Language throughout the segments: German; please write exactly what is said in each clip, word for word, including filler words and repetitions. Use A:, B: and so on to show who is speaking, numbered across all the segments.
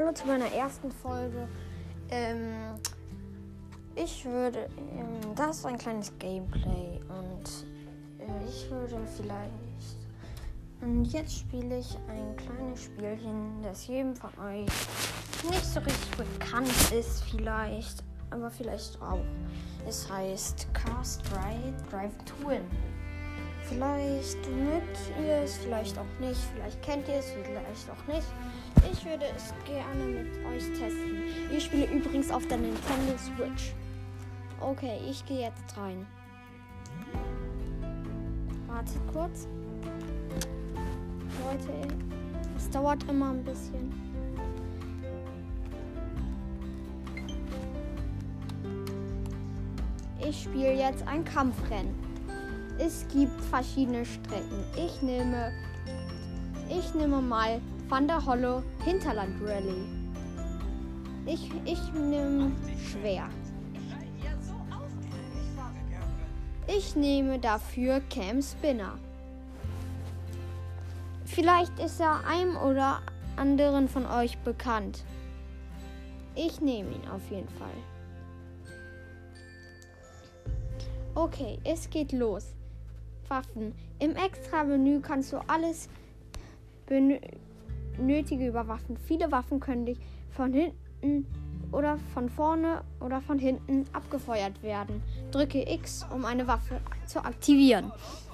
A: hallo zu meiner ersten Folge. Ähm, ich würde, ähm, das ist ein kleines Gameplay und äh, ich würde vielleicht, und jetzt spiele ich ein kleines Spielchen, das jedem von euch nicht so richtig bekannt ist vielleicht, aber vielleicht auch. Es heißt Cars Drive, Drive to Win. Vielleicht mögt ihr es, vielleicht auch nicht, vielleicht kennt ihr es, vielleicht auch nicht. Ich würde es gerne mit euch testen. Ich spiele übrigens auf der Nintendo Switch. Okay, ich gehe jetzt rein. Wartet kurz. Leute, es dauert immer ein bisschen. Ich spiele jetzt ein Kampfrennen. Es gibt verschiedene Strecken. Ich nehme, ich nehme mal Van der Holle Hinterland Rally. Ich, ich nehme schwer. Ich nehme dafür Cam Spinner. Vielleicht ist er einem oder anderen von euch bekannt. Ich nehme ihn auf jeden Fall. Okay, es geht los. Waffen. Im Extra-Menü kannst du alles benötige über Waffen. Viele Waffen können dich von hinten oder von vorne oder von hinten abgefeuert werden. Drücke X, um eine Waffe zu aktivieren.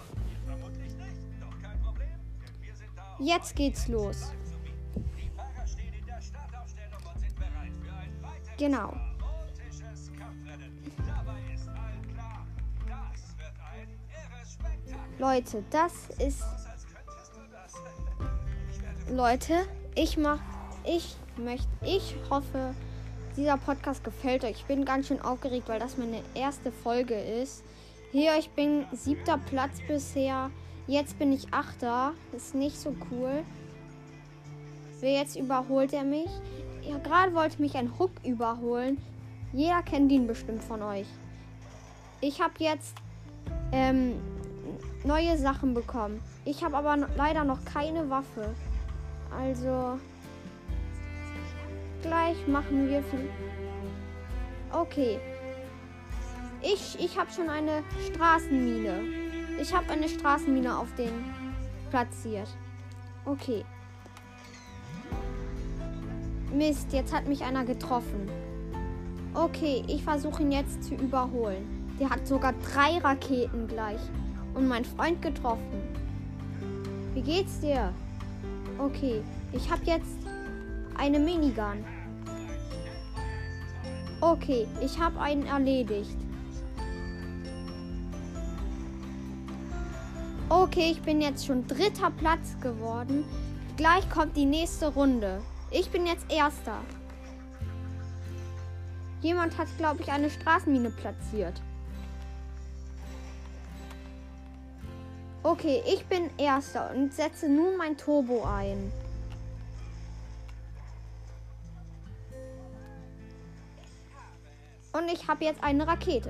A: Jetzt geht's los. Genau. Leute, das ist... Leute, ich mach... Ich möchte... Ich hoffe, dieser Podcast gefällt euch. Ich bin ganz schön aufgeregt, weil das meine erste Folge ist. Hier, ich bin siebter Platz bisher. Jetzt bin ich achter. Ist nicht so cool. Wer jetzt überholt er mich? Ja, gerade wollte mich ein Hook überholen. Jeder kennt ihn bestimmt von euch. Ich habe jetzt... Ähm... neue Sachen bekommen. Ich habe aber no- leider noch keine Waffe. Also gleich machen wir viel. Okay. Ich ich habe schon eine Straßenmine. Ich habe eine Straßenmine auf den platziert. Okay. Mist, jetzt hat mich einer getroffen. Okay, ich versuche ihn jetzt zu überholen. Der hat sogar drei Raketen gleich. Und mein Freund getroffen. Wie geht's dir? Okay, ich habe jetzt eine Minigun. Okay, ich habe einen erledigt. Okay, ich bin jetzt schon dritter Platz geworden. Gleich kommt die nächste Runde. Ich bin jetzt erster. Jemand hat, glaube ich, eine Straßenmine platziert. Okay, ich bin Erster und setze nun mein Turbo ein. Und ich habe jetzt eine Rakete.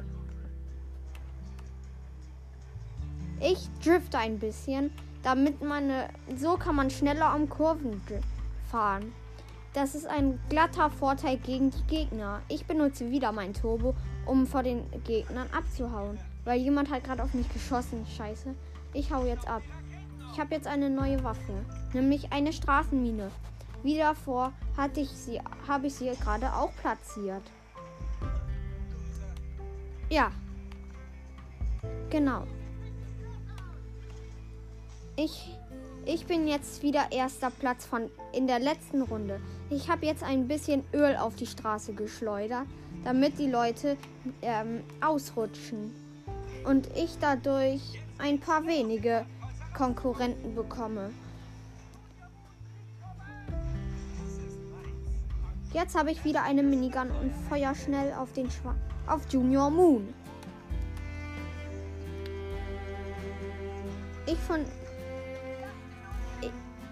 A: Ich drifte ein bisschen, damit man... So kann man schneller um Kurven fahren. Das ist ein glatter Vorteil gegen die Gegner. Ich benutze wieder mein Turbo, um vor den Gegnern abzuhauen. Weil jemand hat gerade auf mich geschossen. Scheiße. Ich hau jetzt ab. Ich habe jetzt eine neue Waffe, nämlich eine Straßenmine. Wie davor hatte ich sie, habe ich sie gerade auch platziert. Ja. Genau. Ich, ich bin jetzt wieder erster Platz von in der letzten Runde. Ich habe jetzt ein bisschen Öl auf die Straße geschleudert, damit die Leute ähm, ausrutschen. Und ich dadurch ein paar wenige Konkurrenten bekomme. Jetzt habe ich wieder eine Minigun und feuer schnell auf den Schwa- auf Junior Moon. Ich von ich,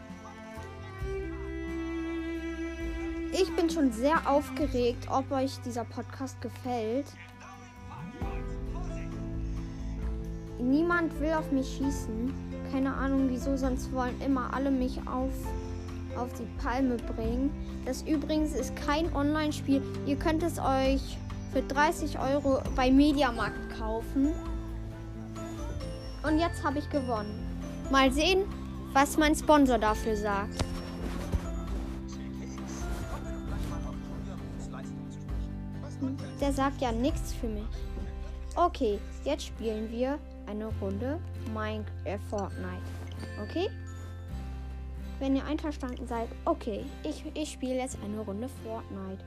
A: ich bin schon sehr aufgeregt, ob euch dieser Podcast gefällt. Niemand will auf mich schießen. Keine Ahnung wieso, sonst wollen immer alle mich auf auf die Palme bringen. Das übrigens ist kein Online-Spiel. Ihr könnt es euch für dreißig Euro bei Mediamarkt kaufen. Und jetzt habe ich gewonnen. Mal sehen, was mein Sponsor dafür sagt. Der sagt ja nichts für mich. Okay, jetzt spielen wir eine Runde Minecraft äh, Fortnite. Okay? Wenn ihr einverstanden seid, okay, ich, ich spiele jetzt eine Runde Fortnite.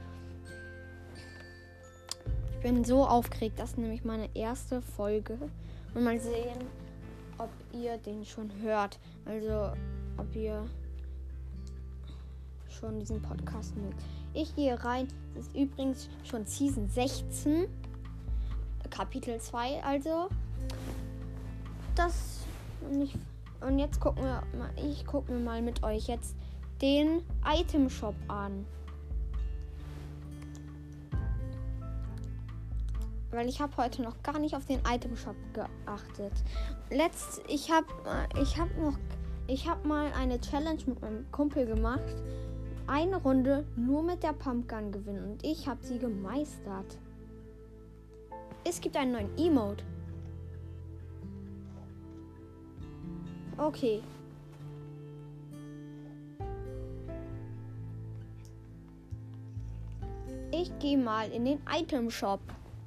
A: Ich bin so aufgeregt, das ist nämlich meine erste Folge. Und mal sehen, ob ihr den schon hört. Also, ob ihr schon diesen Podcast mögt. Ich gehe rein. Das ist übrigens schon Season sechzehn. Kapitel zwei, also. Das nicht. Und jetzt gucken wir mal. Ich gucke mir mal mit euch jetzt den Item Shop an. Weil ich habe heute noch gar nicht auf den Item Shop geachtet. Letzt, ich habe ich hab noch, ich habe mal eine Challenge mit meinem Kumpel gemacht. Eine Runde nur mit der Pumpgun gewinnen und ich habe sie gemeistert. Es gibt einen neuen Emote. Okay. Ich gehe mal in den Item Shop.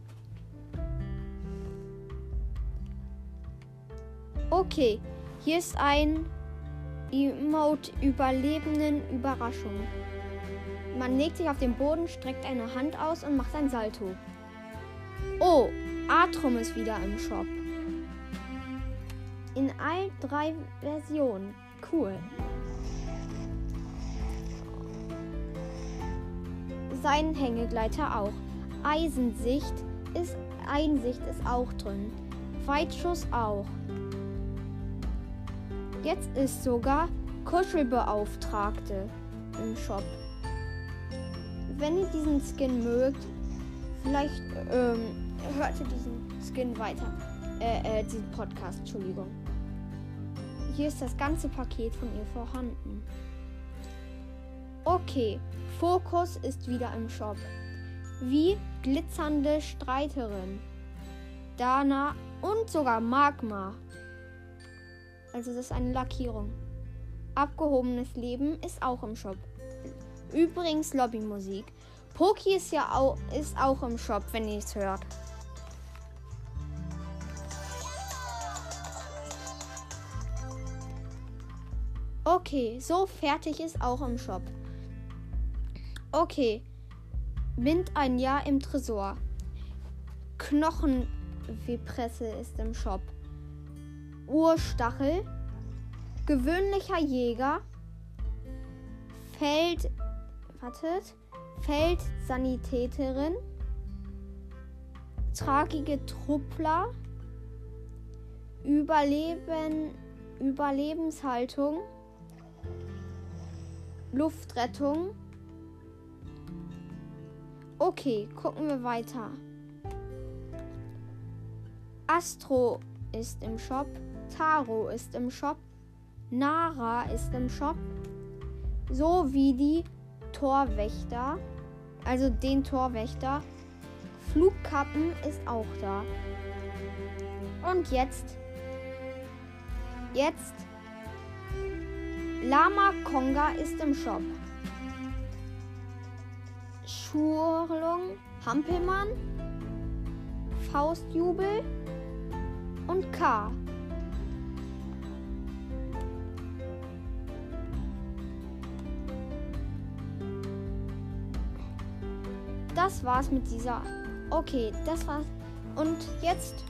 A: Okay, hier ist ein Emote Überlebenden Überraschung. Man legt sich auf den Boden, streckt eine Hand aus und macht ein Salto. Oh, Atrum ist wieder im Shop. In all drei Versionen. Cool. Sein Hängegleiter auch. Eisensicht ist, Einsicht ist auch drin. Weitschuss auch. Jetzt ist sogar Kuschelbeauftragte im Shop. Wenn ihr diesen Skin mögt, vielleicht ähm, hört ihr diesen Skin weiter. Äh, äh, diesen Podcast, Entschuldigung. Hier ist das ganze Paket von ihr vorhanden. Okay, Fokus ist wieder im Shop. Wie glitzernde Streiterin. Dana und sogar Magma. Also das ist eine Lackierung. Abgehobenes Leben ist auch im Shop. Übrigens Lobbymusik. Poki ist ja auch, ist auch im Shop, wenn ihr es hört. Okay, so fertig ist auch im Shop. Okay. Wind ein Jahr im Tresor. Knochenpresse ist im Shop. Urstachel, gewöhnlicher Jäger, Feld, wartet, Feldsanitäterin, tragige Truppler, Überleben, Überlebenshaltung, Luftrettung. Okay, gucken wir weiter. Astro ist im Shop. Taro ist im Shop. Nara ist im Shop. Sowie die Torwächter. Also den Torwächter. Flugkappen ist auch da. Und jetzt. Jetzt. Lama Konga ist im Shop. Schurlung Hampelmann. Faustjubel. Und K. Das war's mit dieser. Okay, das war's. Und jetzt.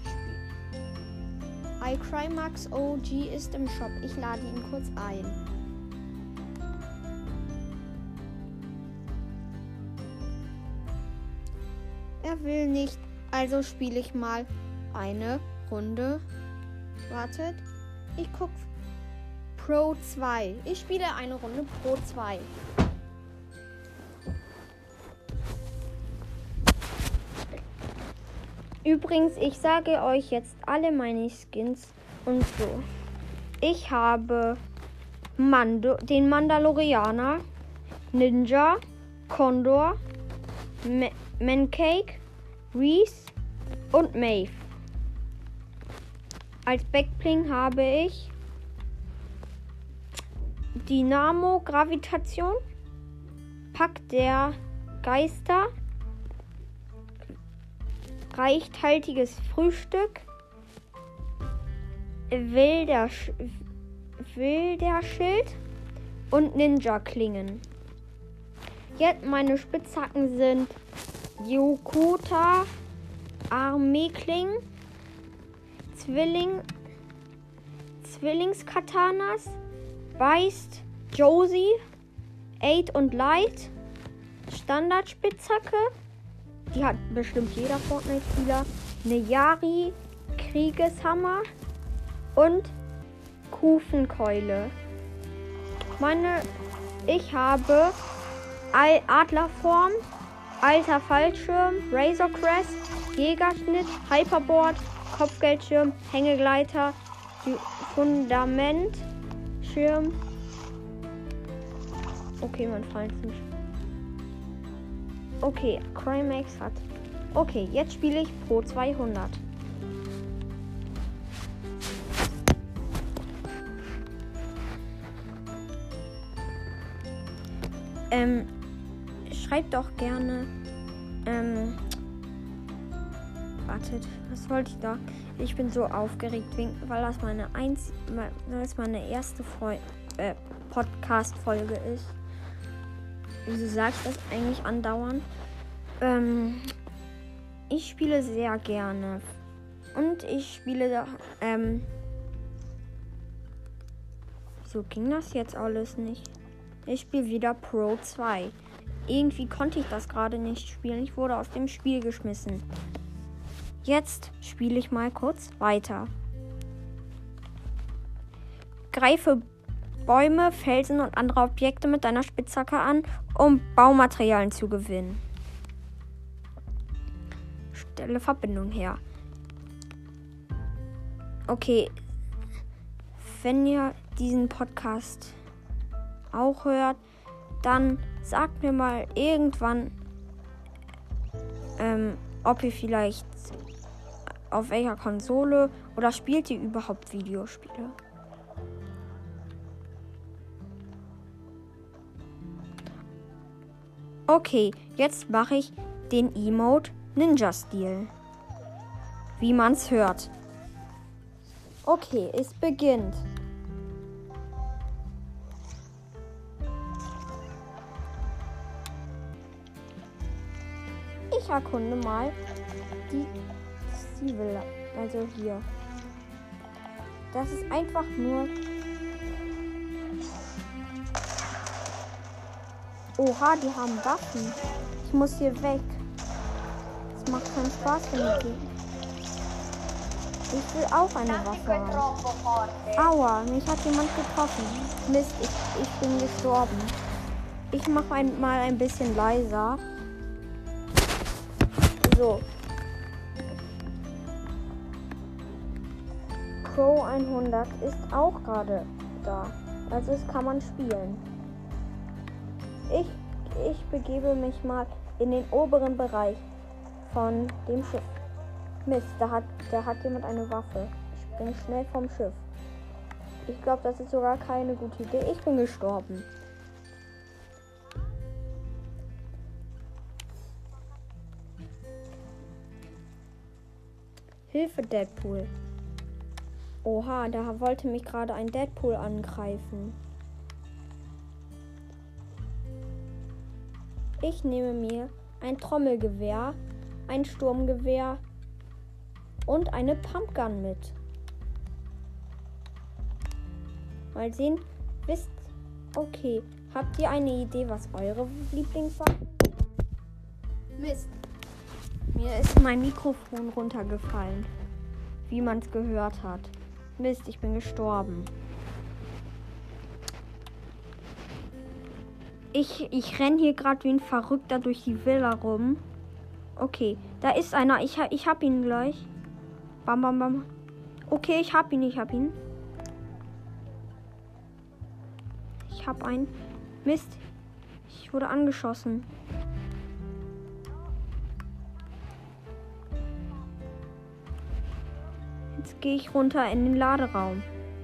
A: iCrymax O G ist im Shop. Ich lade ihn kurz ein. Er will nicht. Also spiele ich mal eine Runde. Wartet. Ich guck. Pro zwei. Ich spiele eine Runde Pro zwei. Übrigens, ich sage euch jetzt alle meine Skins und so. Ich habe Mando, den Mandalorianer, Ninja, Condor, Ma- Mancake, Reese und Maeve. Als Backbling habe ich Dynamo Gravitation, Pakt der Geister, reichhaltiges Frühstück, Wilder, Sch- Wilder Schild und Ninja-Klingen. Jetzt meine Spitzhacken sind Yokota, Armeeklingen, Zwilling, Zwillingskatanas, Beist, Josie, Aid und Light, Standardspitzhacke, die hat bestimmt jeder Fortnite-Spieler, eine Yari, Kriegeshammer und Kufenkeule. Meine, ich habe Al- Adlerform, alter Fallschirm, Razor Crest, Jägerschnitt, Hyperboard, Kopfgeldschirm, Hängegleiter, Fundamentschirm. Okay, mein Freund ist nicht. Okay, Crimex hat. Okay, jetzt spiele ich Pro zweihundert. Ähm, schreibt doch gerne. Ähm, wartet, was wollte ich da? Ich bin so aufgeregt, weil das meine einz weil das meine erste Freu äh, Podcast-Folge ist. Wieso sage ich das eigentlich andauernd? Ähm, ich spiele sehr gerne. Und ich spiele da, ähm, wieso ging das jetzt alles nicht? Ich spiele wieder Pro zwei. Irgendwie konnte ich das gerade nicht spielen. Ich wurde aus dem Spiel geschmissen. Jetzt spiele ich mal kurz weiter. Greife Bäume, Felsen und andere Objekte mit deiner Spitzhacke an, um Baumaterialien zu gewinnen. Stelle Verbindung her. Okay. Wenn ihr diesen Podcast auch hört, dann sagt mir mal irgendwann, ähm, ob ihr vielleicht auf welcher Konsole oder spielt ihr überhaupt Videospiele? Okay, jetzt mache ich den Emote Ninja-Stil. Wie man's hört. Okay, es beginnt. Ich erkunde mal die Zwiebel, also hier. Das ist einfach nur. Oha, die haben Waffen. Ich muss hier weg. Es macht keinen Spaß, wenn ich gehe. Ich will auch eine Waffe haben. Aua, mich hat jemand getroffen. Mist, ich, ich bin gestorben. Ich mache ein, mal ein bisschen leiser. So. Pro hundert ist auch gerade da. Also es kann man spielen. Ich, ich begebe mich mal in den oberen Bereich von dem Schiff. Mist, da hat, da hat jemand eine Waffe. Ich bin schnell vom Schiff. Ich glaube, das ist sogar keine gute Idee. Ich bin gestorben. Hilfe, Deadpool. Oha, da wollte mich gerade ein Deadpool angreifen. Ich nehme mir ein Trommelgewehr, ein Sturmgewehr und eine Pumpgun mit. Mal sehen, wisst, okay, habt ihr eine Idee, was eure Lieblingswaffe ist? Mist, mir ist mein Mikrofon runtergefallen, wie man es gehört hat. Mist, ich bin gestorben. Ich, ich renne hier gerade wie ein Verrückter durch die Villa rum. Okay, da ist einer. Ich, ich hab ihn gleich. Bam, bam, bam. Okay, ich hab ihn, ich hab ihn. ich habe einen. Mist. Ich wurde angeschossen. Jetzt gehe ich runter in den Laderaum.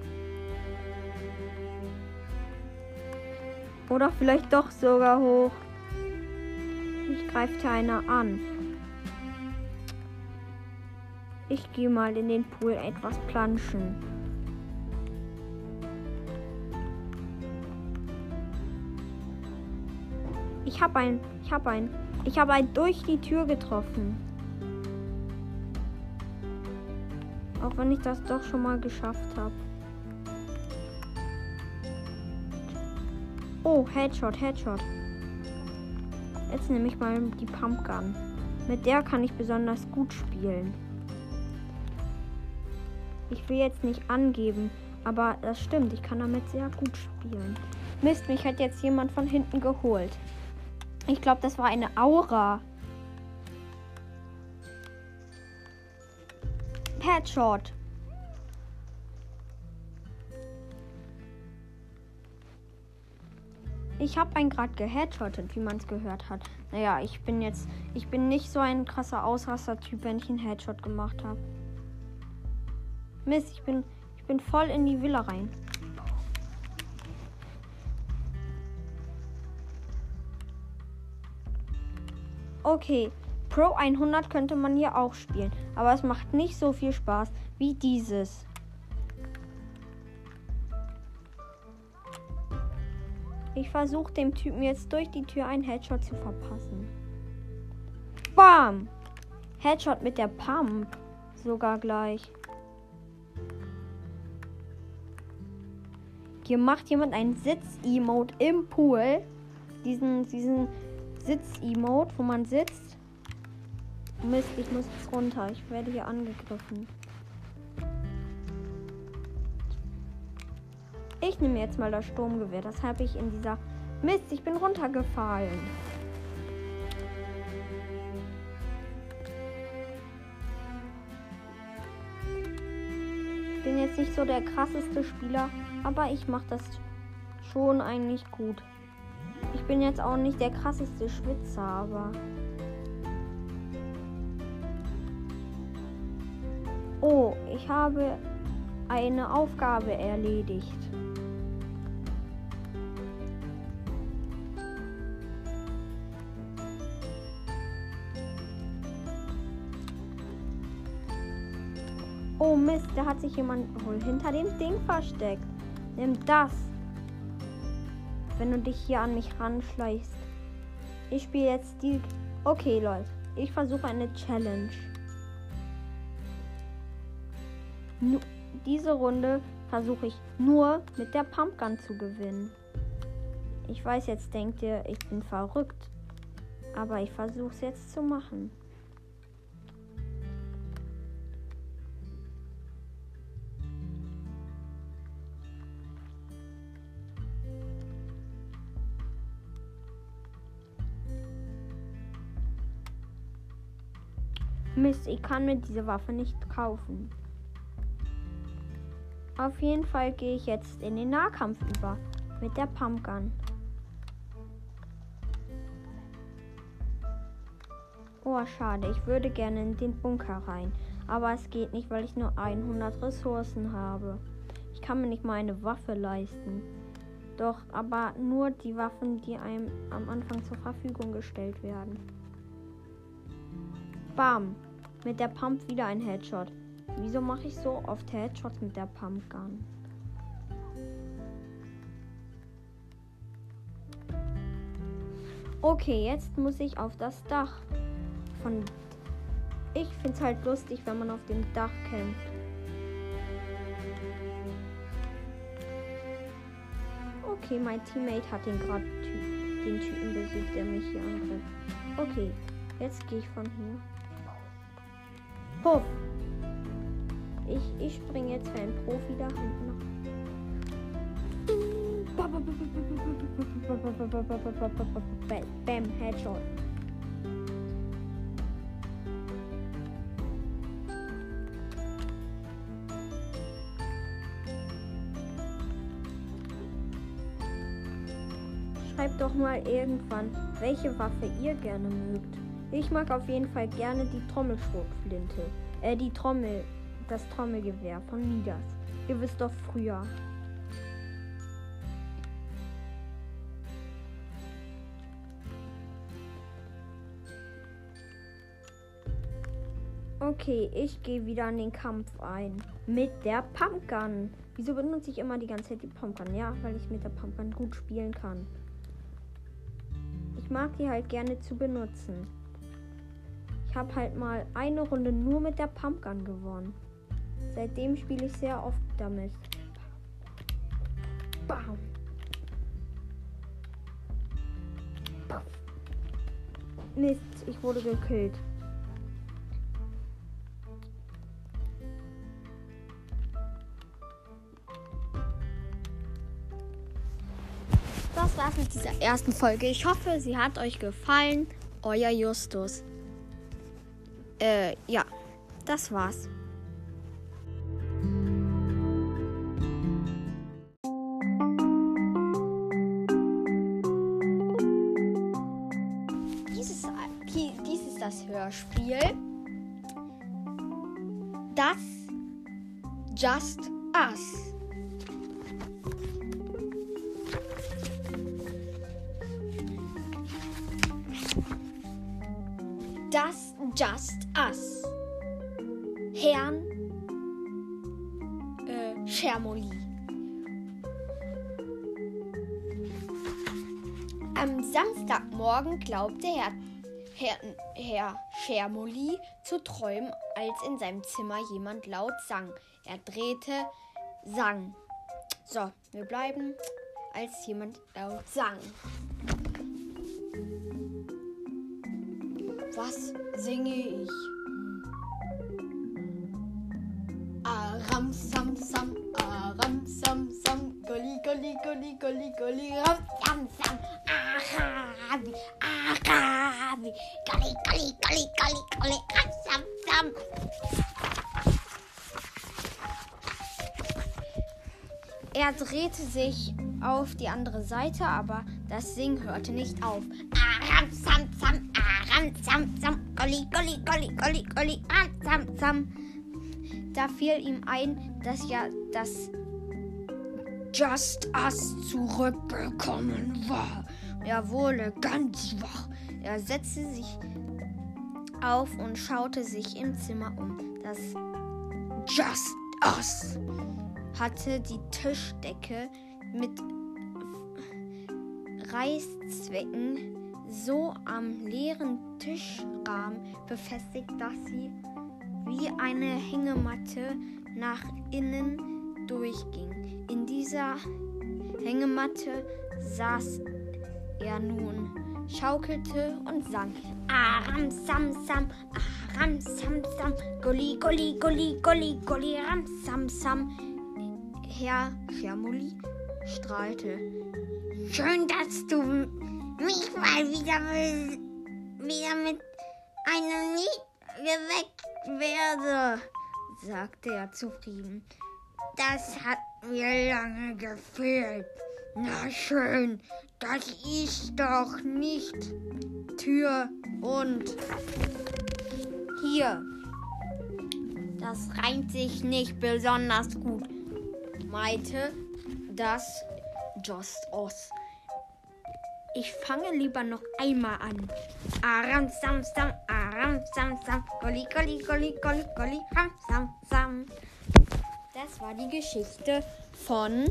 A: Oder vielleicht doch sogar hoch. Mich greift hier einer an. Ich gehe mal in den Pool etwas planschen. Ich habe einen. Ich habe einen. Ich habe einen durch die Tür getroffen. Auch wenn ich das doch schon mal geschafft habe. Oh, Headshot, Headshot. Jetzt nehme ich mal die Pumpgun. Mit der kann ich besonders gut spielen. Ich will jetzt nicht angeben, aber das stimmt. Ich kann damit sehr gut spielen. Mist, mich hat jetzt jemand von hinten geholt. Ich glaube, das war eine Aura. Headshot. Ich habe einen gerade geheadshottet, wie man es gehört hat. Naja, ich bin jetzt, ich bin nicht so ein krasser Ausraster-Typ, wenn ich einen Headshot gemacht habe. Mist, ich bin, ich bin voll in die Villa rein. Okay, Pro hundert könnte man hier auch spielen, aber es macht nicht so viel Spaß wie dieses. Ich versuche dem Typen jetzt durch die Tür einen Headshot zu verpassen. Bam! Headshot mit der Pump. Sogar gleich. Hier macht jemand einen Sitz-Emote im Pool. Diesen, diesen Sitz-Emote, wo man sitzt. Mist, ich muss jetzt runter. Ich werde hier angegriffen. Ich nehme jetzt mal das Sturmgewehr. Das habe ich in dieser... Mist, ich bin runtergefallen. Ich bin jetzt nicht so der krasseste Spieler, aber ich mache das schon eigentlich gut. Ich bin jetzt auch nicht der krasseste Schwitzer, aber... Oh, ich habe eine Aufgabe erledigt. Oh Mist, da hat sich jemand wohl hinter dem Ding versteckt. Nimm das. Wenn du dich hier an mich ranschleichst. Ich spiele jetzt die... Okay, Leute. Ich versuche eine Challenge. Nu diese Runde versuche ich nur mit der Pumpgun zu gewinnen. Ich weiß, jetzt denkt ihr, ich bin verrückt. Aber ich versuche es jetzt zu machen. Mist, ich kann mir diese Waffe nicht kaufen. Auf jeden Fall gehe ich jetzt in den Nahkampf über mit der Pumpgun. Oh, schade. Ich würde gerne in den Bunker rein. Aber es geht nicht, weil ich nur hundert Ressourcen habe. Ich kann mir nicht mal eine Waffe leisten. Doch, aber nur die Waffen, die einem am Anfang zur Verfügung gestellt werden. Bam. Mit der Pump wieder ein Headshot. Wieso mache ich so oft Headshots mit der Pumpgun? Okay, jetzt muss ich auf das Dach. Von ich finde es halt lustig, wenn man auf dem Dach kämpft. Okay, mein Teammate hat den gerade den Typen besiegt, der mich hier angreift. Okay, jetzt gehe ich von hier. Puff! Ich, ich springe jetzt für einen Profi da hinten noch. Bam, Headshot.
B: schreibt doch mal irgendwann, welche Waffe ihr gerne mögt. Ich mag auf jeden Fall gerne die Trommelschrotflinte. Äh, die Trommel, das Trommelgewehr von Midas. Ihr wisst doch früher. Okay, ich gehe wieder in den Kampf ein. Mit der Pumpgun. Wieso benutze ich immer die ganze Zeit die Pumpgun? Ja, weil ich mit der Pumpgun gut spielen kann. Ich mag die halt gerne zu benutzen. Ich habe halt mal eine Runde nur mit der Pumpgun gewonnen. Seitdem spiele ich sehr oft damit. Bam. Mist, ich wurde gekillt. Das war's mit dieser ersten Folge. Ich hoffe, sie hat euch gefallen. Euer Justus. Äh, ja, das war's. Dieses, dies ist das Hörspiel. Das Just Us. Das Just Us. Herrn äh, Schermoli. Am Samstagmorgen glaubte Herr, Herr, Herr Schermoli zu träumen, als in seinem Zimmer jemand laut sang. Er drehte, sang. So, wir bleiben, als jemand laut sang. Was singe ich? Aram sam sam, aram sam sam, gulli gulli gulli gulli gulli, ram sam sam, arabi, arabi, gulli gulli gulli gulli gulli, ram sam sam. Er drehte sich auf die andere Seite, aber das Singen hörte nicht auf. Aram sam sam, aram sam sam, gulli gulli gulli gulli gulli, ram sam sam. Da fiel ihm ein, dass ja das Just Us zurückgekommen war. Er wurde ganz wach. Er setzte sich auf und schaute sich im Zimmer um. Das Just Us hatte die Tischdecke mit Reißzwecken so am leeren Tischrahmen befestigt, dass sie wie eine Hängematte nach innen durchging. In dieser Hängematte saß er nun, schaukelte und sang. Aram sam sam, aram sam sam, gulli gulli gulli gulli gulli, ram sam sam. Herr Schermoli strahlte. Schön, dass du mich mal wieder, wieder mit einem Lied geweckt werde, sagte er zufrieden. Das hat mir lange gefehlt. Na schön, das ist doch nicht Tür und hier. Das reimt sich nicht besonders gut, meinte das Just Us. Ich fange lieber noch einmal an. Aram sam sam, aram sam sam, gulli gulli gulli gulli gulli, ram sam sam. Das war die Geschichte von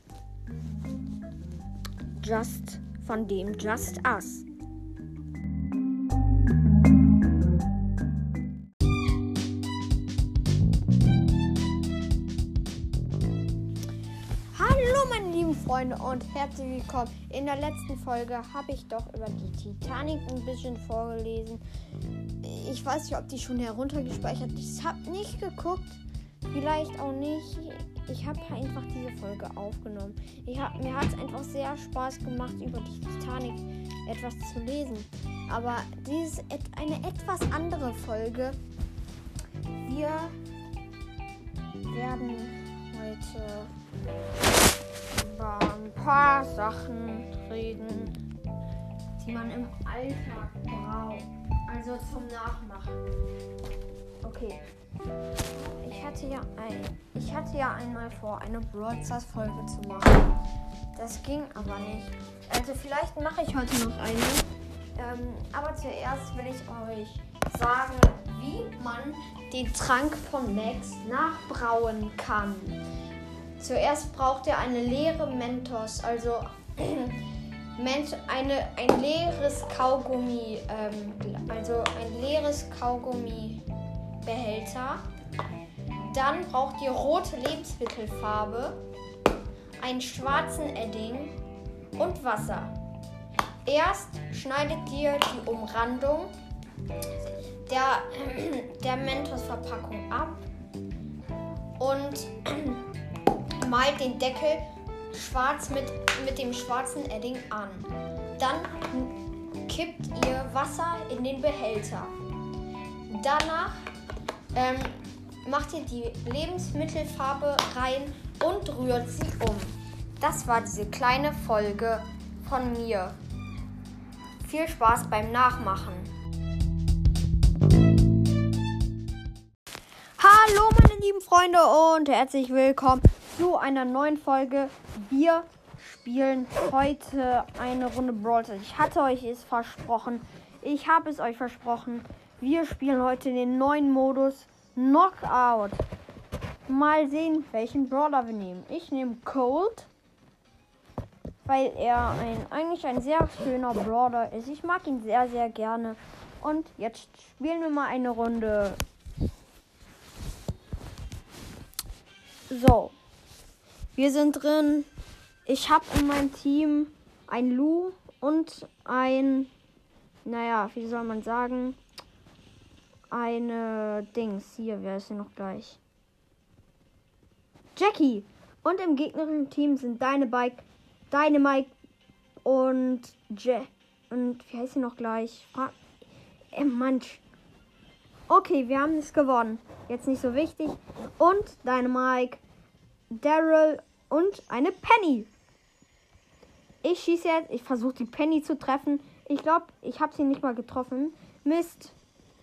B: Just, von dem Just Us. Freunde und herzlich willkommen. In der letzten Folge habe ich doch über die Titanic ein bisschen vorgelesen. Ich weiß nicht, ob die schon heruntergespeichert ist. Ich habe nicht geguckt, vielleicht auch nicht. Ich habe einfach diese Folge aufgenommen. Ich hab, mir hat es einfach sehr Spaß gemacht, über die Titanic etwas zu lesen. Aber dies ist eine etwas andere Folge. Wir werden heute über ein paar Sachen
A: reden, die man im Alltag braucht. Also zum Nachmachen. Okay. Ich hatte ja ein, ich hatte ja einmal vor, eine Brawl Stars Folge zu machen. Das ging aber nicht. Also vielleicht mache ich heute noch eine. Ähm, aber zuerst will ich euch sagen, wie man den Trank von Max nachbrauen kann. Zuerst braucht ihr eine leere Mentos, also eine, ein leeres Kaugummi, ähm, also ein leeres Kaugummibehälter. Dann braucht ihr rote Lebensmittelfarbe, einen schwarzen Edding und Wasser. Erst schneidet ihr die Umrandung der, der Mentos-Verpackung ab und malt den Deckel schwarz mit, mit dem schwarzen Edding an. Dann kippt ihr Wasser in den Behälter. Danach ähm, macht ihr die Lebensmittelfarbe rein und rührt sie um. Das war diese kleine Folge von mir. Viel Spaß beim Nachmachen. Hallo meine lieben Freunde und herzlich willkommen zu einer neuen Folge. Wir spielen heute eine Runde Brawl Stars. Ich hatte euch es versprochen. Ich habe es euch versprochen. Wir spielen heute den neuen Modus Knockout. Mal sehen, welchen Brawler wir nehmen. Ich nehme Colt, weil er ein, eigentlich ein sehr schöner Brawler ist. Ich mag ihn sehr, sehr gerne. Und jetzt spielen wir mal eine Runde. So. Wir sind drin. Ich habe in meinem Team ein Lu und ein, naja, wie soll man sagen, eine Dings. Hier, wer ist hier noch gleich? Jackie. Und im gegnerischen Team sind Dynamite, Dynamite und Je und wie heißt sie noch gleich? Fra äh, Manch. Okay, wir haben es gewonnen. Jetzt nicht so wichtig. Und Dynamite, Daryl und eine Penny. Ich schieße jetzt. Ich versuche die Penny zu treffen. Ich glaube, ich habe sie nicht mal getroffen. Mist.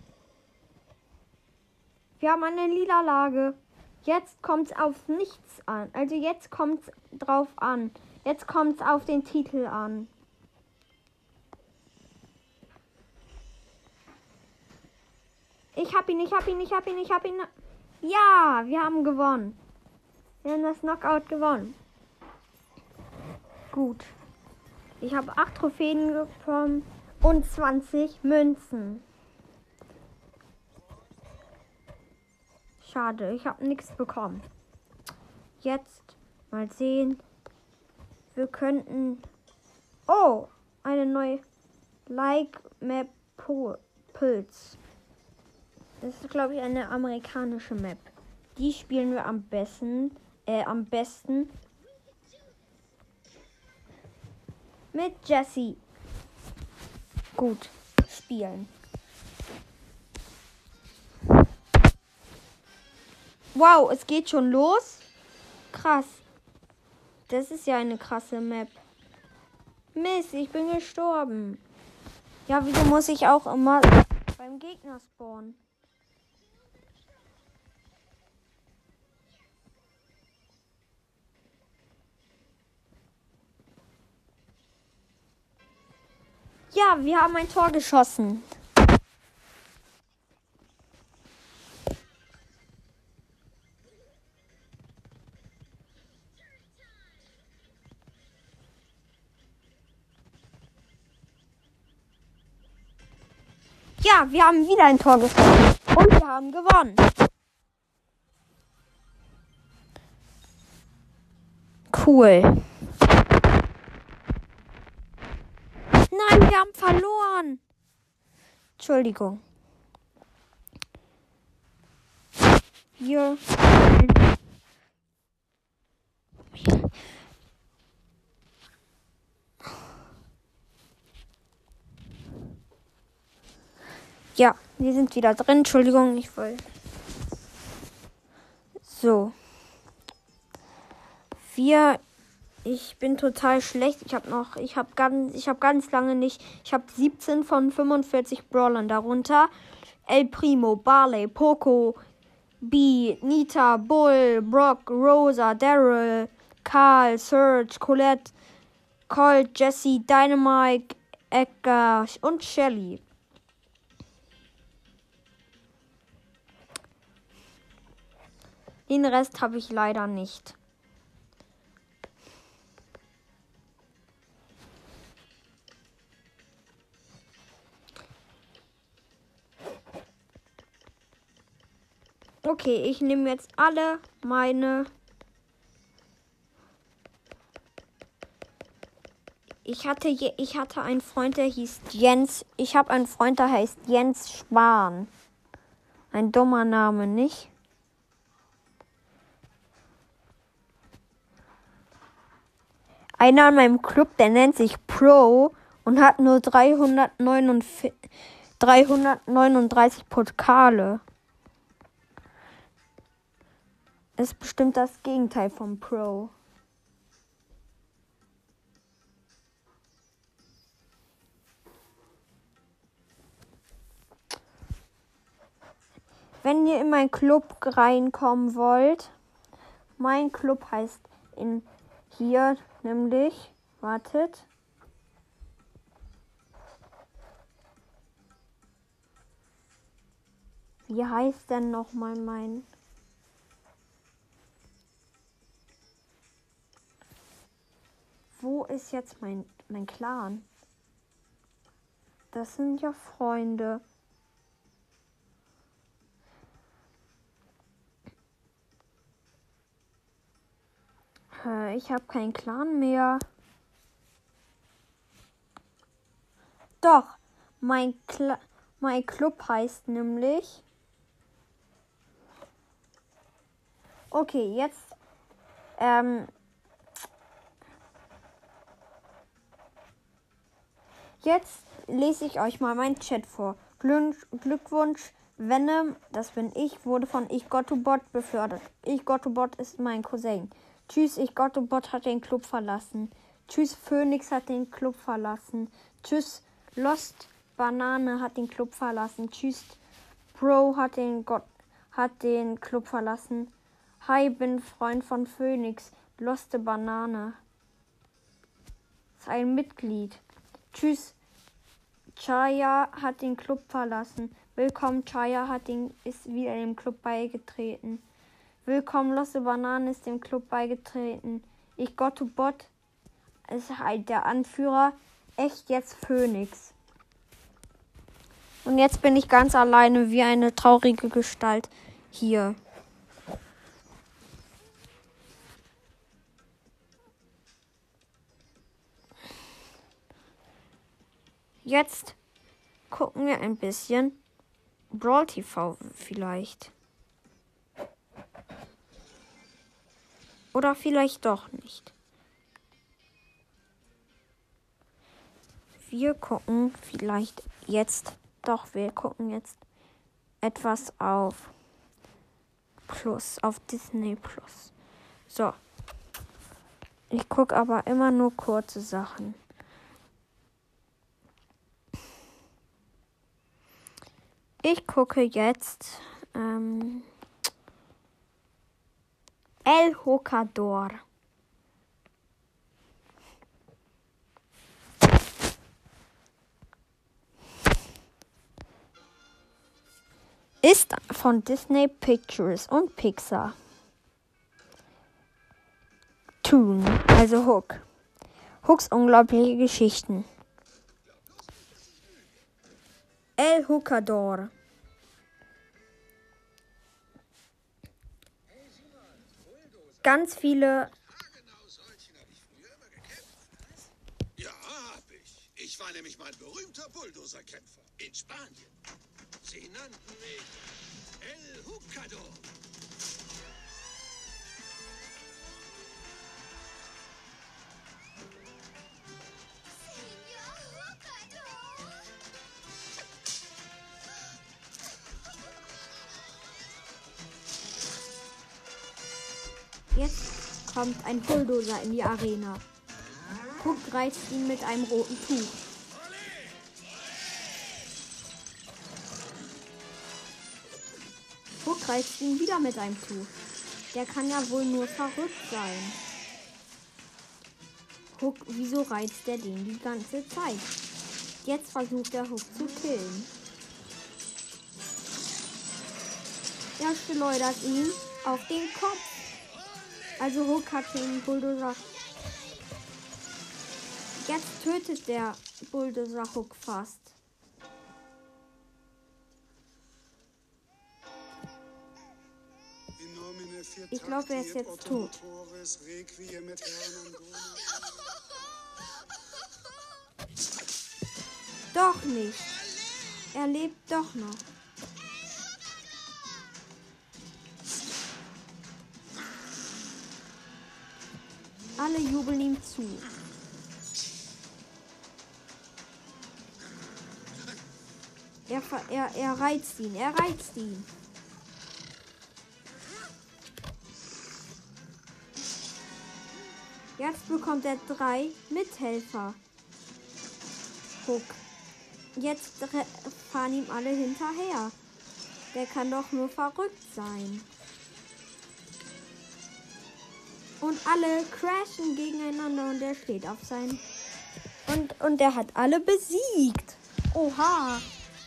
A: Wir haben eine lila Lage. Jetzt kommt es auf nichts an. Also jetzt kommt es drauf an. Jetzt kommt es auf den Titel an. Ich hab ihn, ich hab ihn, ich hab ihn, ich hab ihn. Ja, wir haben gewonnen. Wir haben das Knockout gewonnen. Gut. Ich habe acht Trophäen bekommen und zwanzig Münzen. Schade, ich habe nichts bekommen. Jetzt mal sehen. Wir könnten... Oh, eine neue Like Map Pulse. Das ist, glaube ich, eine amerikanische Map. Die spielen wir am besten, äh, am besten mit Jessie. Gut, spielen. Wow, es geht schon los. Krass. Das ist ja eine krasse Map. Mist, ich bin gestorben. Ja, wieso muss ich auch immer beim Gegner spawnen? Ja, wir haben ein Tor geschossen. Ja, wir haben wieder ein Tor geschossen. Und wir haben gewonnen. Cool. Nein, wir haben verloren. Entschuldigung. Wir... Ja, wir sind wieder drin. Entschuldigung, ich wollte... So. Wir Ich bin total schlecht. Ich habe noch, ich habe ganz, ich habe ganz lange nicht. Ich habe siebzehn von fünfundvierzig Brawlern, darunter El Primo, Barley, Poco, B, Nita, Bull, Brock, Rosa, Daryl, Karl, Serge, Colette, Colt, Jesse, Dynamite, Edgar und Shelly. Den Rest habe ich leider nicht. Okay, ich nehme jetzt alle meine... Ich hatte, je, ich hatte einen Freund, der hieß Jens. Ich habe einen Freund, der heißt Jens Spahn. Ein dummer Name, nicht? Einer in meinem Club, der nennt sich Pro und hat nur dreihundertneununddreißig Pokale. Ist bestimmt das Gegenteil von Pro. Wenn ihr in meinen Club reinkommen wollt, mein Club heißt in hier nämlich, wartet, wie heißt denn nochmal mein, wo ist jetzt mein, mein Clan? Das sind ja Freunde. Ich habe keinen Clan mehr. Doch, mein, Cl- mein Club heißt nämlich... Okay, jetzt... Ähm, jetzt lese ich euch mal meinen Chat vor. Glück- Glückwunsch, Venom, das bin ich, wurde von Ich Gottobot befördert. Ich Gottobot ist mein Cousin. Tschüss, Ich Gottobot hat den Club verlassen. Tschüss, Phoenix hat den Club verlassen. Tschüss, Lost Banane hat den Club verlassen. Tschüss, Bro hat den, Gott, hat den Club verlassen. Hi, bin Freund von Phoenix. Loste Banane ist ein Mitglied. Tschüss, Chaya hat den Club verlassen. Willkommen, Chaya hat den, ist wieder dem Club beigetreten. Willkommen, Losse Banane ist dem Club beigetreten. Ich Gottobot ist halt der Anführer. Echt jetzt Phoenix. Und jetzt bin ich ganz alleine wie eine traurige Gestalt hier. Jetzt gucken wir ein bisschen Brawl T V vielleicht. Oder vielleicht doch nicht. Wir gucken vielleicht jetzt, doch wir gucken jetzt etwas auf Plus, auf Disney Plus. So. Ich gucke aber immer nur kurze Sachen. Ich gucke jetzt ähm, El Jugador. Ist von Disney Pictures und Pixar. Toon, also Hook. Hooks unglaubliche Geschichten. El Jugador. Ganz viele.
C: Ja, hab ich. Ich war nämlich mal ein berühmter Bulldozer-Kämpfer in Spanien. Sie nannten mich El Jugador.
A: Jetzt
B: kommt ein Bulldozer in die Arena. Hook reißt ihn mit einem roten Tuch. Hook reißt ihn wieder mit einem Tuch. Der kann ja wohl nur verrückt sein. Hook, wieso reizt der den die ganze Zeit? Jetzt versucht er Hook zu killen. Er schleudert ihn auf den Kopf. Also Hook hat den Bulldozer. Jetzt tötet der Bulldozer Hook fast. Ich glaube, er ist jetzt tot. Doch nicht. Er lebt doch noch. Alle jubeln ihm zu. Er, er, er reizt ihn, er reizt ihn. Jetzt bekommt er drei Mithelfer. Hook. Jetzt fahren ihm alle hinterher. Der kann doch nur verrückt sein. Und alle crashen gegeneinander und er steht auf sein... Und, und er hat alle besiegt. Oha.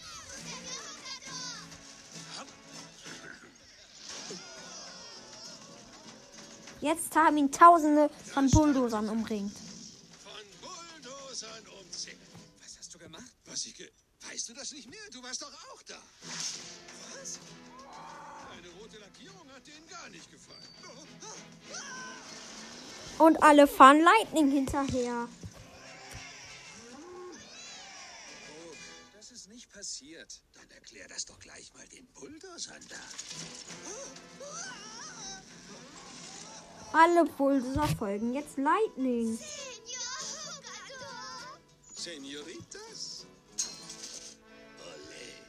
B: Jetzt haben ihn Tausende von Bulldozern umringt.
C: Von Bulldozern umzingelt.
D: Was hast du gemacht?
C: Was ich ge... Weißt du das nicht mehr? Du warst doch auch da.
D: Was?
C: Deine rote Lackierung hat denen gar nicht gefallen.
B: Und alle fahren Lightning hinterher.
D: Oh, das ist nicht passiert.
C: Dann erklär das doch gleich mal den Bulldozern da.
B: Alle Bulldozer folgen jetzt Lightning.
C: Senoritas? Ole.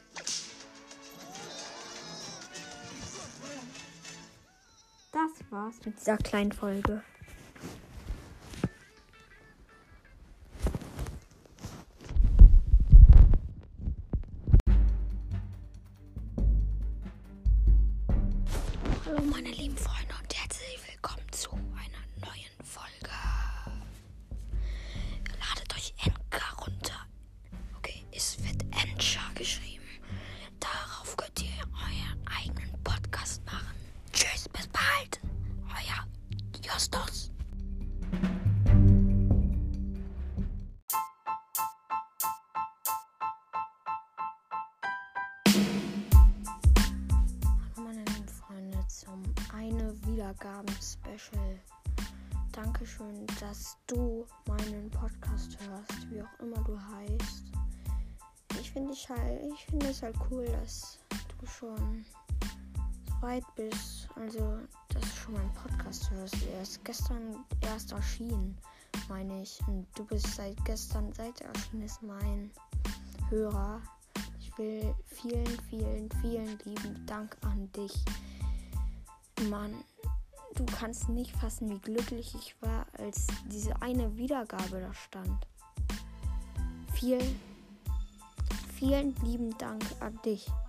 B: Das war's mit dieser kleinen Folge. Hallo meine lieben Freunde und herzlich willkommen zu einer neuen Folge. Ladet euch Anchor runter. Okay, es wird Anchor geschrieben. Darauf könnt ihr euren eigenen Podcast machen. Tschüss, bis bald. Euer Justus. Zum eine Wiedergaben-Special. Dankeschön, dass du meinen Podcast hörst, wie auch immer du heißt. Ich finde ich halt, ich finde es halt cool, dass du schon so weit bist, also dass du schon meinen Podcast hörst. Er ist gestern erst erschienen, meine ich. Und du bist seit gestern, seit er erschienen ist, mein Hörer. Ich will vielen, vielen, vielen lieben Dank an dich. Mann, du kannst nicht fassen, wie glücklich ich war, als diese eine Wiedergabe da stand. Vielen, vielen lieben Dank an dich.